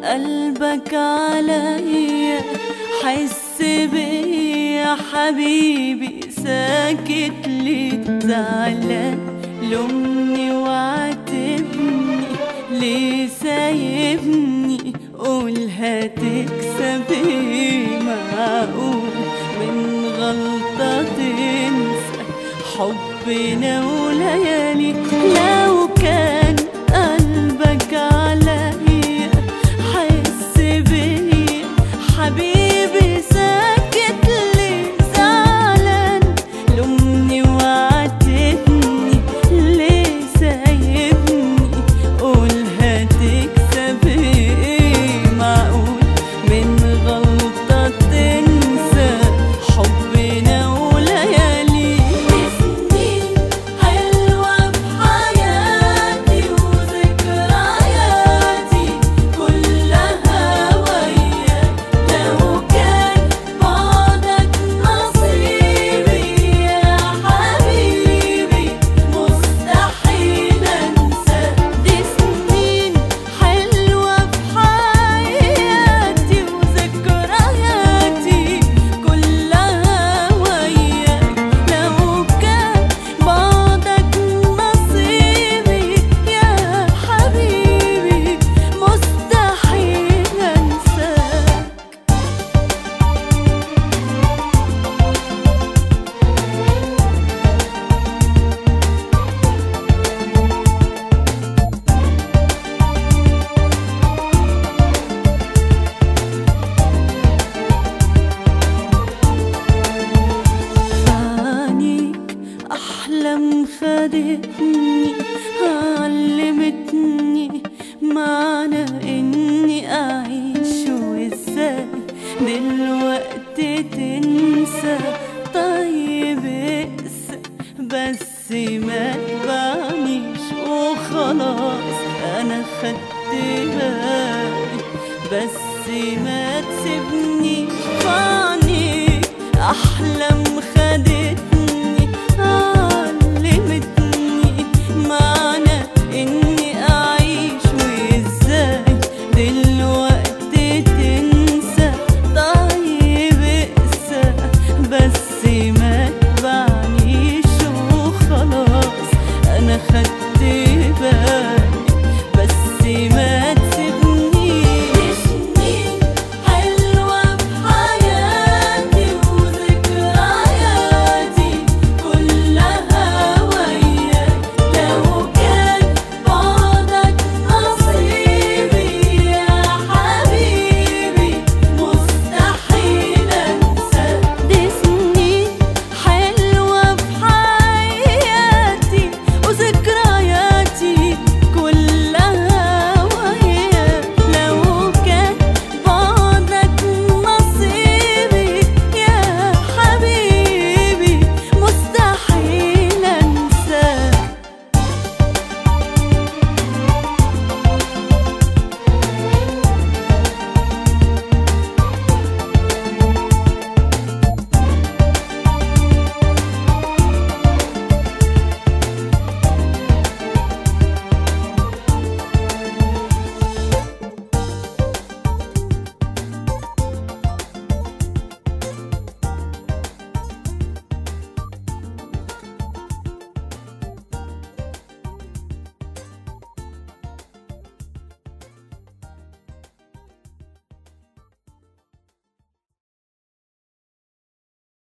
قلبك عليا، حس بيا حبيبي، ساكت ليه زعلان؟ لومني وعاتبني، ليه سايبني؟ قول هتكسب ايه؟ معقول من غلطة تنسى حبنا وليالي؟ لو كان قلبك عليا، حس بيا حبيبي، ساكت ليه زعلان؟ لومني وعاتبني، ليه سايبني؟ قول هتكسب ايه؟ معقول من غلطة تنسى حبنا وليالي؟ سنين حلوة في حياتي وذكرياتي كلها وياك، لو كان بعدك نصيبي يا حبيبي مستحيل انساك. دي سنين حلوة في حياتي وذكرياتي كلها وياك، لو كان بعدك نصيبي يا حبيبي مستحيل انساك. فعنيك أحلام خدتني، علمتني معنى إني أعيش، وإزاي دلوقتي تنسى؟ طيب اقسى بس ما تبعنيش وخلاص، أنا خدت بالي، بس ما تسيبنيش. فعنيك أحلام